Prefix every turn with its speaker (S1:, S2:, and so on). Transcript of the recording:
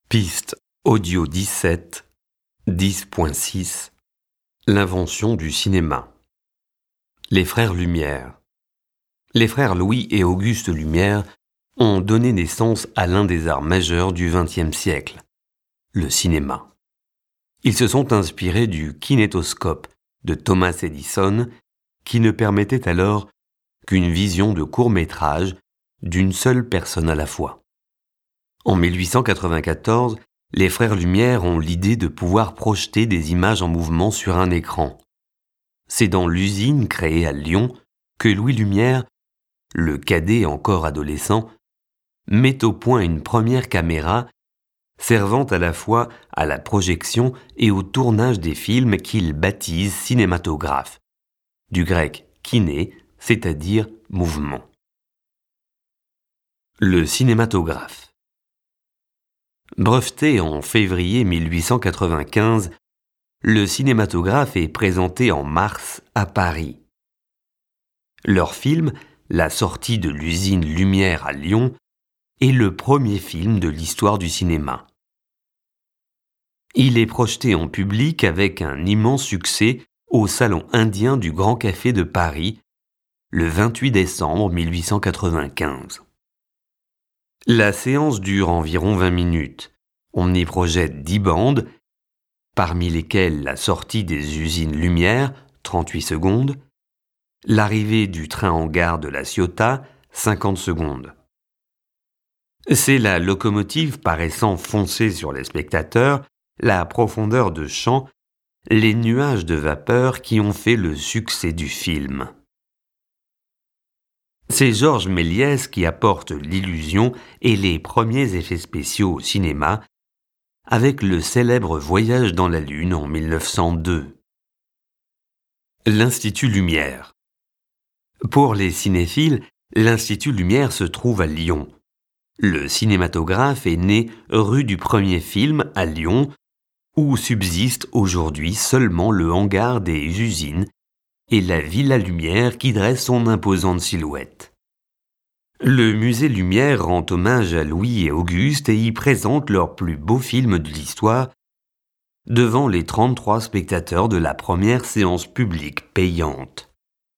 S1: Piste audio 17, 10.6 L'invention du cinéma. Les frères Lumière. Les frères Louis et Auguste Lumière ont donné naissance à l'un des arts majeurs du XXe siècle, le cinéma. Ils se sont inspirés du kinétoscope de Thomas Edison, qui ne permettait alors qu'une vision de court-métrage d'une seule personne à la fois. En 1894, les frères Lumière ont l'idée de pouvoir projeter des images en mouvement sur un écran. C'est dans l'usine créée à Lyon que Louis Lumière, le cadet encore adolescent, met au point une première caméra servant à la fois à la projection et au tournage des films qu'il baptise cinématographe, du grec kiné, c'est-à-dire mouvement. Le cinématographe. Breveté en février 1895, le cinématographe est présenté en mars à Paris. Leur film, La sortie de l'usine Lumière à Lyon, est le premier film de l'histoire du cinéma. Il est projeté en public avec un immense succès au Salon indien du Grand Café de Paris, le 28 décembre 1895. La séance dure environ 20 minutes. On y projette 10 bandes, parmi lesquelles la sortie des usines Lumière, 38 secondes, l'arrivée du train en gare de La Ciotat, 50 secondes. C'est la locomotive paraissant foncer sur les spectateurs, la profondeur de champ, les nuages de vapeur qui ont fait le succès du film. C'est Georges Méliès qui apporte l'illusion et les premiers effets spéciaux au cinéma, avec le célèbre Voyage dans la Lune en 1902. L'Institut Lumière. Pour les cinéphiles, l'Institut Lumière se trouve à Lyon. Le cinématographe est né rue du Premier Film à Lyon, où subsiste aujourd'hui seulement le hangar des usines et la Villa Lumière qui dresse son imposante silhouette. Le musée Lumière rend hommage à Louis et Auguste et y présente leurs plus beaux films de l'histoire devant les 33 spectateurs de la première séance publique payante.